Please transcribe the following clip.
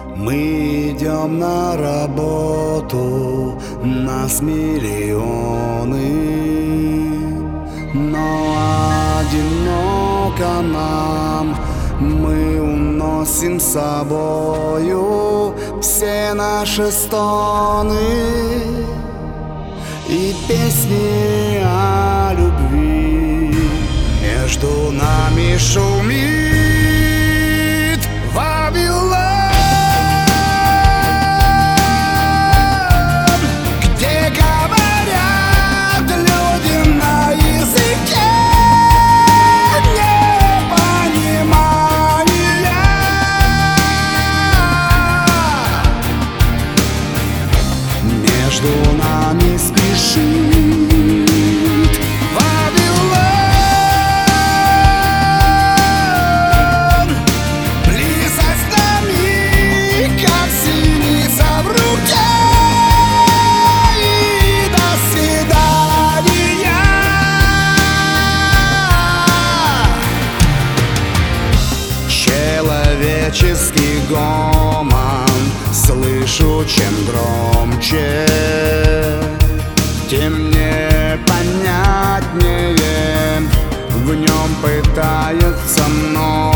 Мы идем на работу, нас миллионы, но одиноко нам. Мы уносим с собою все наши стоны и песни о любви. Между нами шумит Вавилон, где говорят люди на языке непонимания. Между нами спешит Вавилон, близость нами, как синица в руке. И до свидания. Человеческий гомон слышу, чем громче, тем непонятнее в нем пытается мной